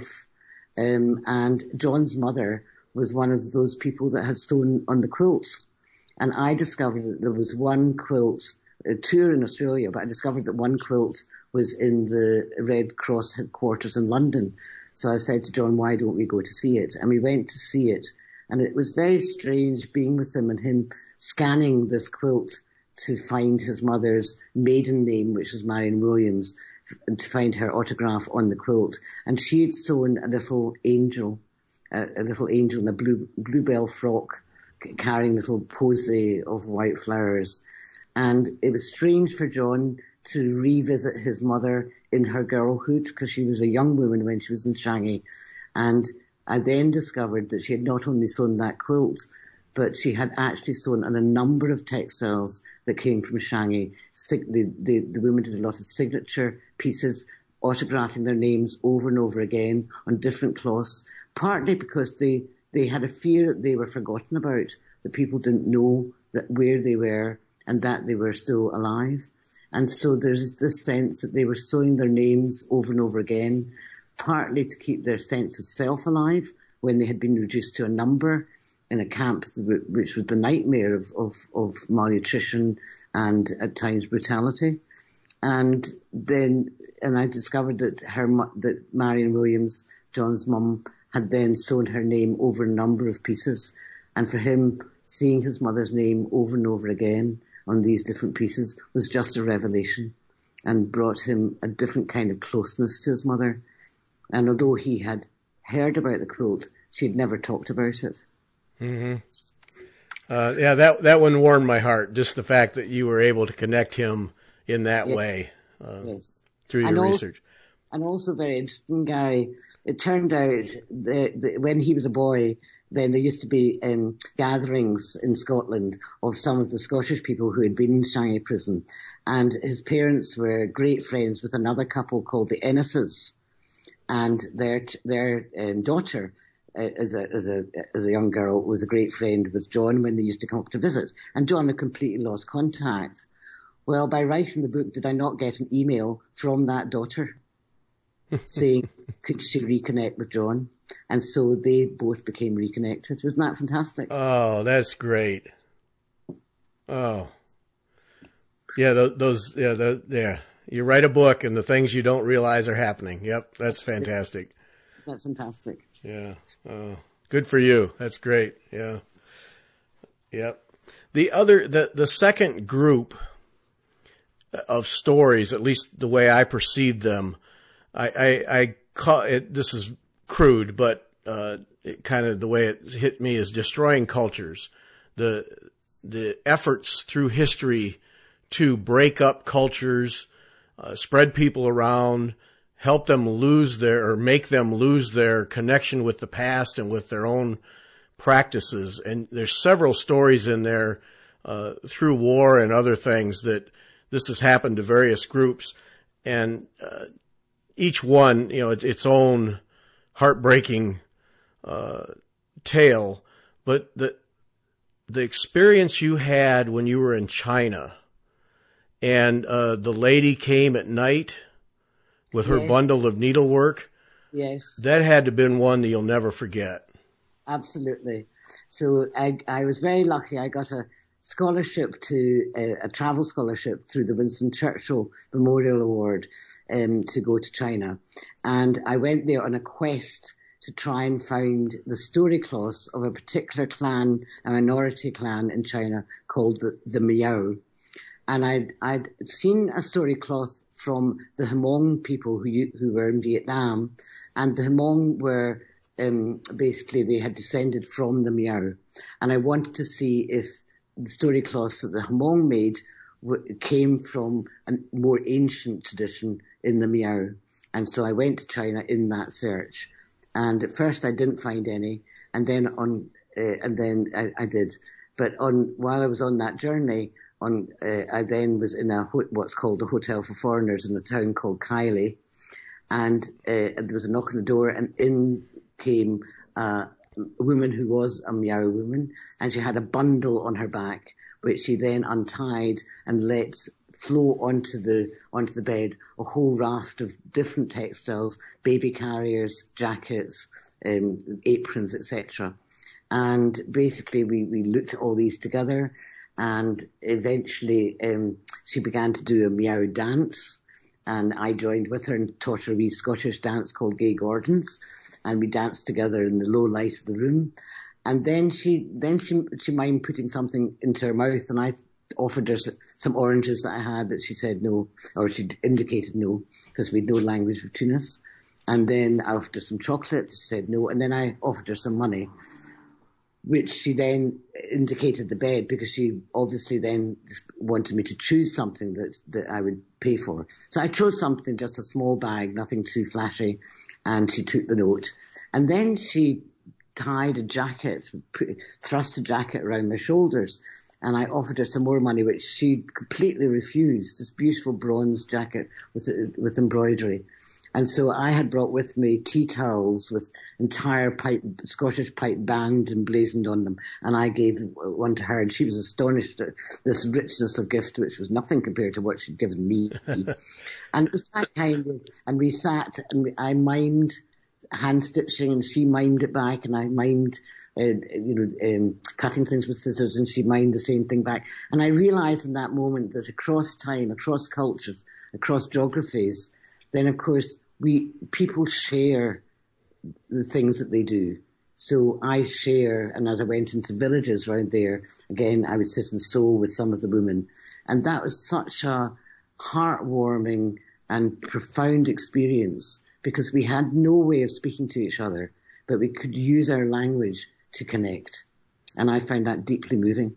Um, and John's mother was one of those people that had sewn on the quilts. And I discovered that there was one quilt, a tour in Australia, but I discovered that one quilt was in the Red Cross headquarters in London. So I said to John, why don't we go to see it? And we went to see it. And it was very strange being with him and him scanning this quilt to find his mother's maiden name, which was Marion Williams, and to find her autograph on the quilt. And she had sewn a little angel, a, a little angel in a blue bluebell frock, carrying little posy of white flowers. And it was strange for John to revisit his mother in her girlhood, because she was a young woman when she was in Changi. And I then discovered that she had not only sewn that quilt, but she had actually sewn on a number of textiles that came from Changi. The, the, the women did a lot of signature pieces, autographing their names over and over again on different cloths, partly because they, they had a fear that they were forgotten about, that people didn't know that where they were and that they were still alive. And so there's this sense that they were sewing their names over and over again, partly to keep their sense of self alive when they had been reduced to a number in a camp, which was the nightmare of, of, of malnutrition and at times brutality. And then, and I discovered that her, that Marion Williams, John's mum, had then sewn her name over a number of pieces. And for him, seeing his mother's name over and over again on these different pieces was just a revelation and brought him a different kind of closeness to his mother. And although he had heard about the quilt, she had never talked about it. Mm-hmm. Uh, yeah, that that one warmed my heart. Just the fact that you were able to connect him in that yes. way uh, yes. through your and also, research. And also very interesting, Gary. It turned out that, that when he was a boy, then there used to be um, gatherings in Scotland of some of the Scottish people who had been in Shanghai prison. And his parents were great friends with another couple called the Ennises. And their their um, daughter, uh, as a as a as a young girl, was a great friend with John when they used to come up to visit. And John had completely lost contact. Well, by writing the book, did I not get an email from that daughter saying, could she reconnect with John? And so they both became reconnected. Isn't that fantastic? Oh, that's great. Oh, yeah, those, yeah, the, yeah. You write a book and the things you don't realize are happening. Yep, that's fantastic. That's fantastic. Yeah. Oh, good for you. That's great. Yeah. Yep. The other, the, the second group of stories, at least the way I perceived them, I, I, I call it, this is crude, but, uh, it kind of the way it hit me is destroying cultures. The, the efforts through history to break up cultures, uh, spread people around, help them lose their, or make them lose their connection with the past and with their own practices. And there's several stories in there, uh, through war and other things that this has happened to various groups. And, uh, each one, you know, it's its own heartbreaking, uh, tale. But the, the experience you had when you were in China, and uh, the lady came at night with her yes. bundle of needlework. Yes. That had to have been one that you'll never forget. Absolutely. So I, I was very lucky. I got a scholarship to a, a travel scholarship through the Winston Churchill Memorial Award um, to go to China. And I went there on a quest to try and find the story cloths of a particular clan, a minority clan in China called the, the Miao. And I'd, I'd seen a story cloth from the Hmong people who who were in Vietnam, and the Hmong were um, basically they had descended from the Miao, and I wanted to see if the story cloths that the Hmong made w- came from a more ancient tradition in the Miao, and so I went to China in that search, and at first I didn't find any, and then on uh, and then I, I did, but on while I was on that journey. On, uh, I then was in a what's called a hotel for foreigners in a town called Kylie, and uh, there was a knock on the door, and in came uh, a woman who was a Miao woman, and she had a bundle on her back, which she then untied and let flow onto the onto the bed a whole raft of different textiles, baby carriers, jackets, um, aprons, et cetera. And basically, we we looked at all these together. And eventually um, she began to do a Miao dance, and I joined with her and taught her a wee Scottish dance called Gay Gordons, and we danced together in the low light of the room. And then she then she she minded putting something into her mouth, and I offered her some oranges that I had, but she said no, or she indicated no, because we had no language between us. And then I offered her some chocolate, she said no, and then I offered her some money, which she then indicated the bed, because she obviously then wanted me to choose something that that I would pay for. So I chose something, just a small bag, nothing too flashy, and she took the note. And then she tied a jacket, put, thrust a jacket around my shoulders, and I offered her some more money, which she completely refused, this beautiful bronze jacket with with embroidery. And so I had brought with me tea towels with entire pipe, Scottish pipe band emblazoned on them. And I gave one to her, and she was astonished at this richness of gift, which was nothing compared to what she'd given me. And it was that kind of, and we sat and we, I mimed hand stitching, and she mimed it back, and I mimed, uh, you know, um, cutting things with scissors, and she mimed the same thing back. And I realized in that moment that across time, across cultures, across geographies, then of course, we people share the things that they do. So I share, and as I went into villages around there, again, I would sit and sew with some of the women. And that was such a heartwarming and profound experience, because we had no way of speaking to each other, but we could use our language to connect. And I found that deeply moving.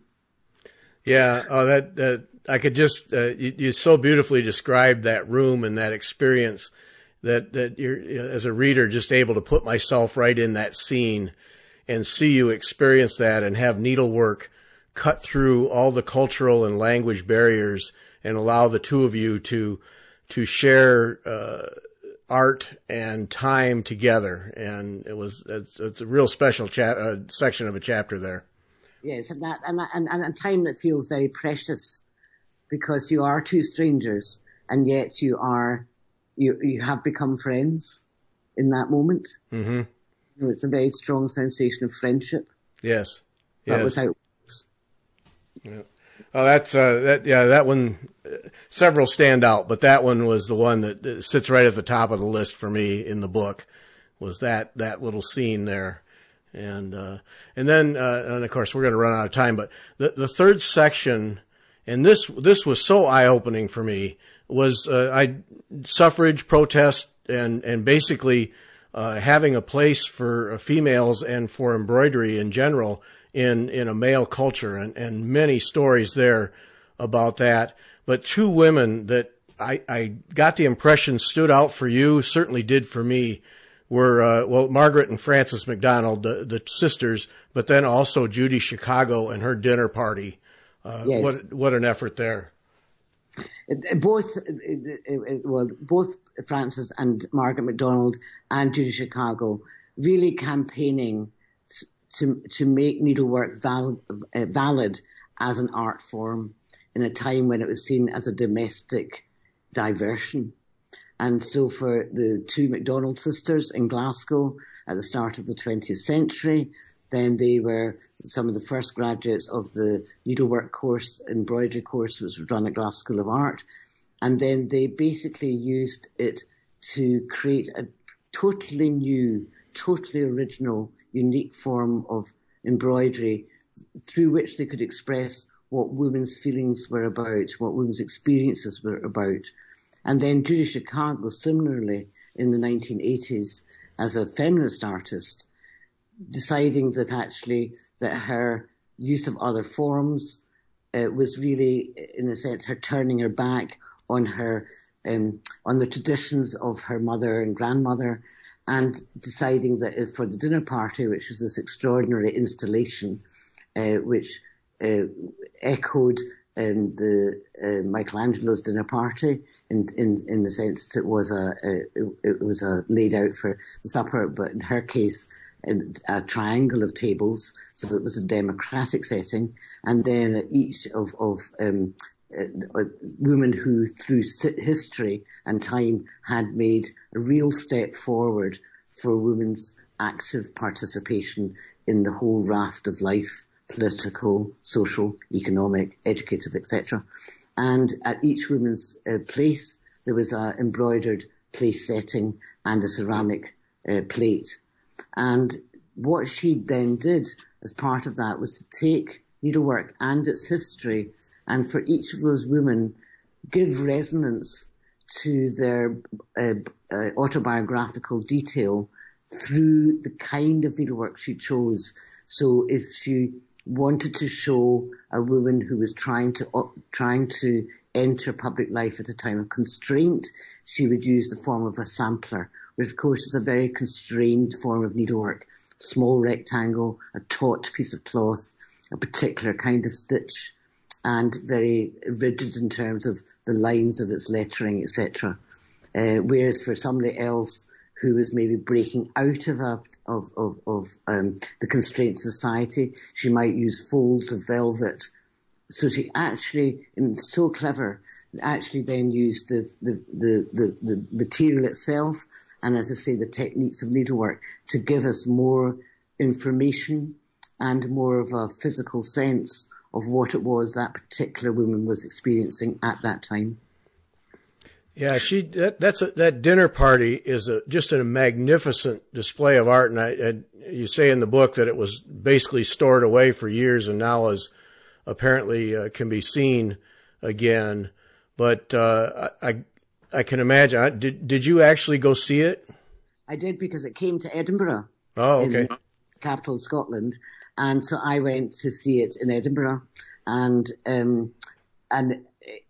Yeah, oh, that, that I could just, uh, you, you so beautifully described that room and that experience. That, that you're, as a reader, just able to put myself right in that scene. and see you experience that and have needlework cut through all the cultural and language barriers and allow the two of you to to share uh, art and time together. And it was it's, it's a real special cha- uh, section of a chapter there. Yes, and that and, and and a time that feels very precious, because you are two strangers and yet you are you you have become friends in that moment. Mm-hmm. You know, it's a very strong sensation of friendship. Yes, but yes. Without words. Yeah. Oh, that's uh, that. Yeah, that one. Uh, several stand out, but that one was the one that uh, sits right at the top of the list for me in the book. Was that that little scene there, and uh, and then uh, and of course we're going to run out of time. But the the third section, and this this was so eye opening for me, was uh, I suffrage protest and and basically uh, having a place for uh, females and for embroidery in general in, in a male culture, and, and many stories there about that. But two women that I, I got the impression stood out for you, certainly did for me, were, uh, well, Margaret and Frances McDonald, the, the sisters, but then also Judy Chicago and her dinner party. Uh, yes. What, what an effort there. Both, well, both Frances and Margaret MacDonald and Judy Chicago really campaigning to to make needlework val, uh, valid as an art form in a time when it was seen as a domestic diversion. And so for the two MacDonald sisters in Glasgow at the start of the twentieth century, then they were some of the first graduates of the needlework course, embroidery course, which was run at Glasgow School of Art. And then they basically used it to create a totally new, totally original, unique form of embroidery through which they could express what women's feelings were about, what women's experiences were about. And then Judy Chicago, similarly, in the nineteen eighties, as a feminist artist, deciding that actually that her use of other forms uh, was really, in a sense, her turning her back on her um, on the traditions of her mother and grandmother, and deciding that for the dinner party, which was this extraordinary installation, uh, which uh, echoed um, the uh, Michelangelo's dinner party in, in in the sense that it was a, a it, it was a laid out for the supper, but in her case, a triangle of tables, so it was a democratic setting, and then each of of um, uh, women who, through history and time, had made a real step forward for women's active participation in the whole raft of life, political, social, economic, educative, et cetera. And at each woman's uh, place, there was an embroidered place setting and a ceramic uh, plate. And what she then did as part of that was to take needlework and its history, and for each of those women give resonance to their uh, uh, autobiographical detail through the kind of needlework she chose. So if she wanted to show a woman who was trying to uh, trying to enter public life at a time of constraint, she would use the form of a sampler, which of course is a very constrained form of needlework. Small rectangle, a taut piece of cloth, a particular kind of stitch, and very rigid in terms of the lines of its lettering, et cetera. Uh, whereas for somebody else who was maybe breaking out of a, of of, of um, the constraints of society, she might use folds of velvet. So she actually, and it's so clever, actually then used the the the the, the material itself, and as I say, the techniques of needlework to give us more information and more of a physical sense of what it was that particular woman was experiencing at that time. Yeah, she that, that's a, that dinner party is a, just a magnificent display of art, and I, and you say in the book that it was basically stored away for years and now is apparently uh, can be seen again. But uh, I I can imagine. Did did you actually go see it? I did, because it came to Edinburgh. Oh, okay. In the capital of Scotland, and so I went to see it in Edinburgh, and um, and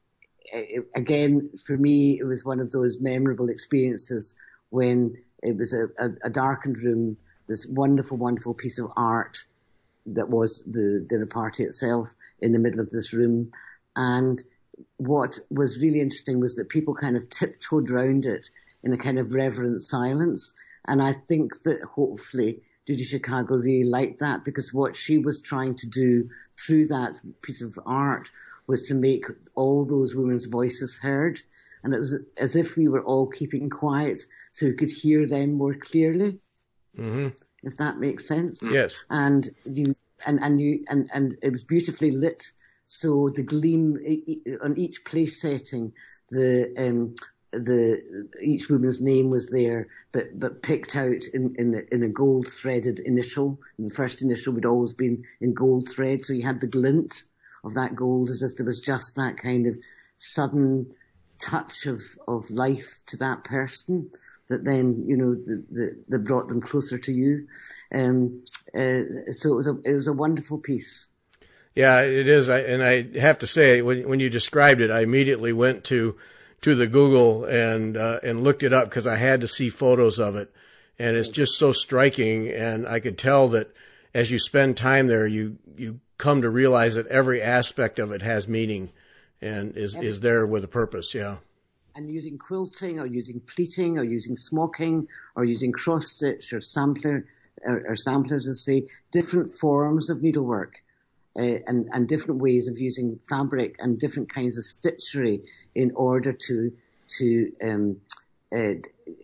it, again for me it was one of those memorable experiences when it was a, a, a darkened room. this wonderful, wonderful piece of art that was the dinner party itself in the middle of this room. And what was really interesting was that people kind of tiptoed around it in a kind of reverent silence. And I think that hopefully Judy Chicago really liked that, because what she was trying to do through that piece of art was to make all those women's voices heard. And it was as if we were all keeping quiet so we could hear them more clearly. Mm-hmm. If that makes sense. Yes. And you, and, and you, and, and it was beautifully lit. So the gleam on each place setting, the, um, the, each woman's name was there, but, but picked out in, in the, in a gold threaded initial. The first initial would always been in gold thread. So you had the glint of that gold as if there was just that kind of sudden touch of, of life to that person that then, you know, the, the, that brought them closer to you. Um, uh, so it was a, it was a wonderful piece. Yeah, it is. I, and I have to say, when, when you described it, I immediately went to, to the Google and, uh, and looked it up because I had to see photos of it. And it's just so striking. And I could tell that as you spend time there, you, you come to realize that every aspect of it has meaning and is, is there with a purpose. Yeah. And using quilting or using pleating or using smocking or using cross stitch or sampler or, or samplers, as say, different forms of needlework uh, and, and different ways of using fabric and different kinds of stitchery in order to to um, uh,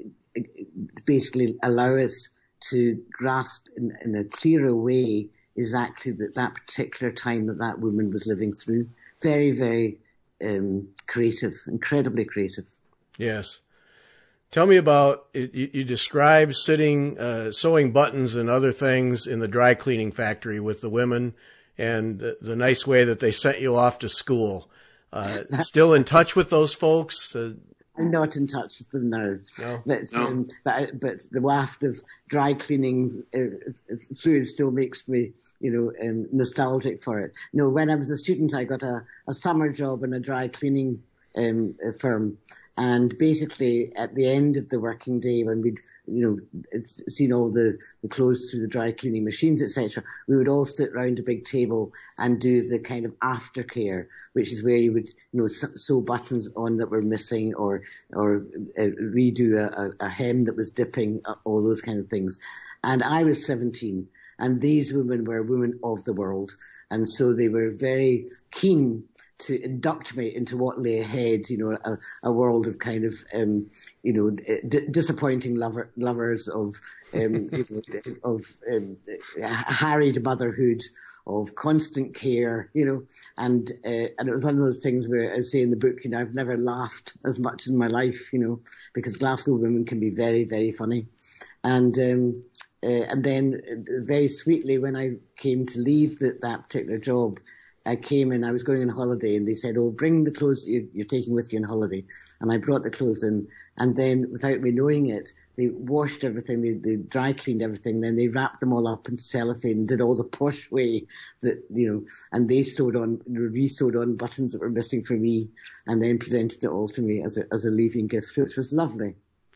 basically allow us to grasp in, in a clearer way exactly that, that particular time that that woman was living through. Very, very Um, creative, incredibly creative. Yes. Tell me about, you, you described sitting, uh, sewing buttons and other things in the dry cleaning factory with the women and the, the nice way that they sent you off to school. Uh, still in touch with those folks? Uh, I'm not in touch with them now. No. But, no. Um, but, but the waft of dry cleaning uh, fluid still makes me, you know, um, nostalgic for it. No, when I was a student, I got a, a summer job in a dry cleaning um, firm. And basically, at the end of the working day, when we'd, you know, it's seen all the, the clothes through the dry cleaning machines, et cetera, we would all sit round a big table and do the kind of aftercare, which is where you would, you know, sew buttons on that were missing, or or uh, redo a, a hem that was dipping, all those kind of things. And I was seventeen, and these women were women of the world, and so they were very keen to induct me into what lay ahead, you know, a, a world of kind of, um, you know, d- disappointing lover, lovers of, um, you know, of um, harried motherhood, of constant care, you know, and uh, and it was one of those things where, as I say in the book, you know, I've never laughed as much in my life, you know, because Glasgow women can be very, very funny, and um, uh, and then uh, very sweetly when I came to leave the, that particular job, I came and I was going on holiday, and they said, "Oh, bring the clothes you're, you're taking with you on holiday." And I brought the clothes in, and then without me knowing it, they washed everything, they, they dry cleaned everything, then they wrapped them all up in cellophane and did all the posh way that, you know, and they sewed on, re-sewed on buttons that were missing for me, and then presented it all to me as a, as a leaving gift, which was lovely.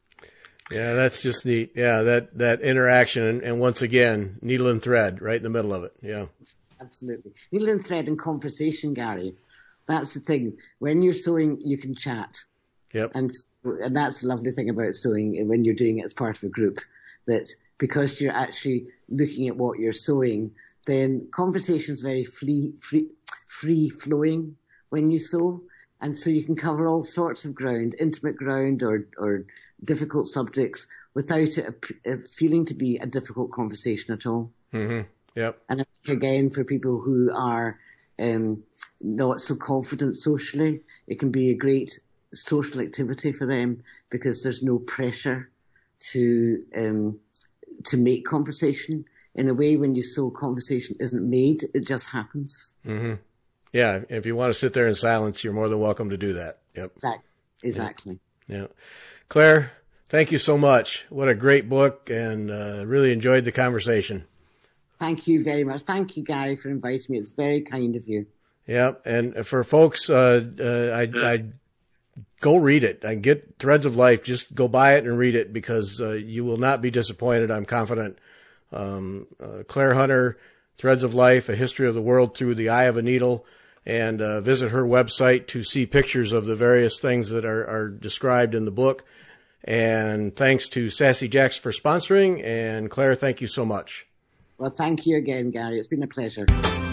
Yeah, that's just neat. Yeah, that, that interaction, and, and once again, needle and thread right in the middle of it. Yeah. Absolutely. Needle and thread and conversation, Gary. That's the thing. When you're sewing, you can chat. Yep. And, and that's the lovely thing about sewing when you're doing it as part of a group, that because you're actually looking at what you're sewing, then conversation's very free, free, free flowing when you sew. And so you can cover all sorts of ground, intimate ground or, or difficult subjects, without it feeling to be a difficult conversation at all. Mm-hmm. Yep. And I think, again, for people who are um, not so confident socially, it can be a great social activity for them, because there's no pressure to um, to make conversation. In a way, when you sew, conversation isn't made, it just happens. Mm-hmm. Yeah, if you want to sit there in silence, you're more than welcome to do that. Yep. Exactly. Exactly. Yeah. yeah. Claire, thank you so much. What a great book, and uh, really enjoyed the conversation. Thank you very much. Thank you, Gary, for inviting me. It's very kind of you. Yeah, and for folks, uh, uh, I, I go read it. I get Threads of Life. Just go buy it and read it, because uh, you will not be disappointed. I'm confident Um, uh, Claire Hunter, Threads of Life, A History of the World Through the Eye of a Needle, and uh, visit her website to see pictures of the various things that are, are described in the book. And thanks to Sassy Jacks for sponsoring. And Claire, thank you so much. Well, thank you again, Gary. It's been a pleasure.